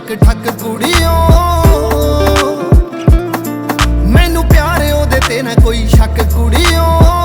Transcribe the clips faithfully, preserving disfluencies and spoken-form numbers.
ਠੱਕ ਠੱਕ ਕੁੜੀਓ ਮੈਨੂੰ ਪਿਆਰ ਉਹਦੇ ਤੇ ਨਾ ਕੋਈ ਸ਼ੱਕ ਕੁੜੀਓ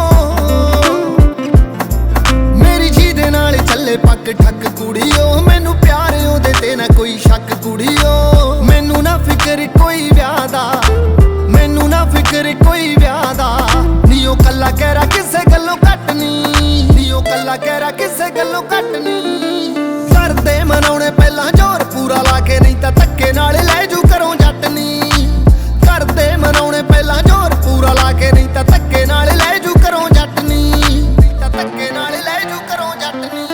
ਮੇਰੀ ਜਿਹਦੇ ਨਾਲ ਚੱਲੇ ਪੱਕ ਠੱਕ ਕੁੜੀਓ ਮੈਨੂੰ ਪਿਆਰ ਉਹਦੇ ਤੇ ਨਾ ਕੋਈ ਸ਼ੱਕ ਕੁੜੀਓ ਮੈਨੂੰ ਨਾ ਫਿਕਰ ਕੋਈ ਵਿਆਹ ਦਾ ਮੈਨੂੰ ਨਾ ਫਿਕਰ ਕੋਈ ਵਿਆਹ ਦਾ ਨੀ ਉਹ ਕੱਲਾ ਕਹਿਰਾ ਕਿਸੇ ਗੱਲੋਂ ਘੱਟ ਨੀ ਨੀ ਉਹ ਕੱਲਾ ਕਹਿਰਾ ਕਿਸੇ ਗੱਲੋਂ ਘੱਟ ਨੀ ਕਰਦੇ ਮਨਾਉਣੇ ਪਹਿਲਾਂ ਜ਼ੋਰ ਪੂਰਾ ਲਾ ਕੇ ਨਹੀਂ ਤਾਂ ਧੱਕੇ ਨਾਲ ਲੈ ਜੂ ਘਰੋਂ ਜੱਟ ਨੀ ਕਰਦੇ ਮਨਾਉਣੇ ਪਹਿਲਾਂ ਜ਼ੋਰ ਪੂਰਾ ਲਾ ਕੇ ਨਹੀਂ ਤਾਂ ਧੱਕੇ ਨਾਲ ਲੈ ਜੂ ਘਰੋਂ ਜੱਟ ਨੀ ਨਹੀਂ ਤਾਂ ਧੱਕੇ ਨਾਲ ਲੈ ਜੂ ਘਰੋਂ ਜੱਟ ਨੀ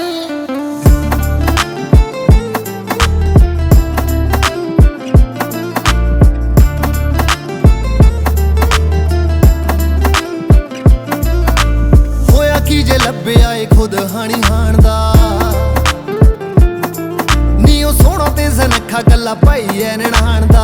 ਹੋਇਆ ਕੀ ਜੇ ਲੱਭਿਆ ਏ ਖੁਦ ਹਾਣੀ ਹਾਣ ਦਾ ਨੀ ਉਹ ਸੋਹਣਾ ਤੇ ਜ਼ਨਖਾ ਗੱਲਾਂ ਪਾਈ ਐ ਨਣਾਣ ਦਾ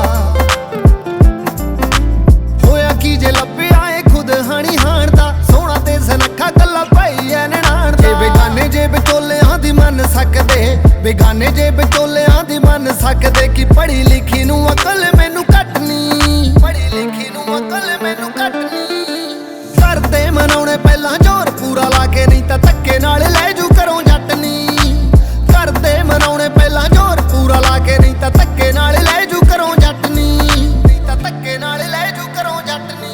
ਹੋਇਆ ਕੀ ਜੇ ਲੱਭਿਆ ਏ ਖੁਦ ਹਾਣੀ ਹਾਣ ਦਾ ਸੋਹਣਾ ਤੇ ਜ਼ਨਖਾ ਗੱਲਾਂ ਪਾਈ ਐ ਨਣਾਣ ਦਾ ਬੇਗਾਨੇ ਜੇ ਵਿਚੋਲਿਆਂ ਦੀ ਮੰਨ ਸਕਦੇ ਬੇਗਾਨੇ ਜੇ ਵਿਚੋਲਿਆਂ ਦੀ ਮੰਨ ਸਕਦੇ ਕਿ ਪੜ੍ਹੀ ਲਿਖੀ ਨੂੰ ਅਕਲ ਮੈਨੂੰ ਘੱਟ ਨੀ ਪੜ੍ਹੀ ਲਿਖੀ ਨੂੰ ਅਕਲ ਮੈਨੂੰ ਘੱਟ ਨੀ ਕਰਦੇ ਮਨਾਉਣੇ ਪਹਿਲਾਂ ਜ਼ੋਰ ਪੂਰਾ ਲਾ ਕੇ ਨਹੀਂ ਤਾਂ ਧੱਕੇ ਨਾਲ ਲੈ ਜੂ ਘਰੋਂ ਜੱਟ ਨੀ ਕਰਦੇ ਮਨਾਉਣੇ ਪਹਿਲਾਂ ਜ਼ੋਰ ਪੂਰਾ ਲਾ ਕੇ ਨਹੀਂ ਤਾਂ ਧੱਕੇ ਨਾਲ ਲੈ ਜੂ ਘਰੋਂ ਜੱਟ ਨੀ ਨਹੀਂ ਤਾਂ ਧੱਕੇ ਨਾਲ ਲੈ ਜੂ ਘਰੋਂ ਜੱਟ ਨੀ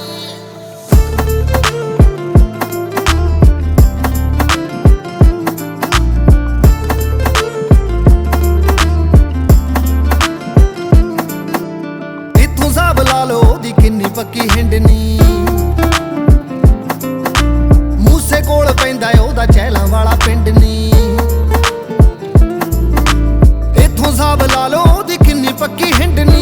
ਇੱਥੋਂ ਹਿਸਾਬ ਲਾ ਲਓ ਉਹਦੀ ਕਿੰਨੀ ਪੱਕੀ ਹਿੰਡਨੀ ਮੂਸੇ ਕੋਲ ਪੈਂਦਾ ਉਹਦਾ ਚਹਿਲਾਂ ਵਾਲਾ ਪਿੰਡ ਨੀ ਇੱਥੋਂ ਹਿਸਾਬ ਲਾ ਲਓ ਉਹਦੀ ਕਿੰਨੀ ਪੱਕੀ ਹਿੰਡ ਨੀ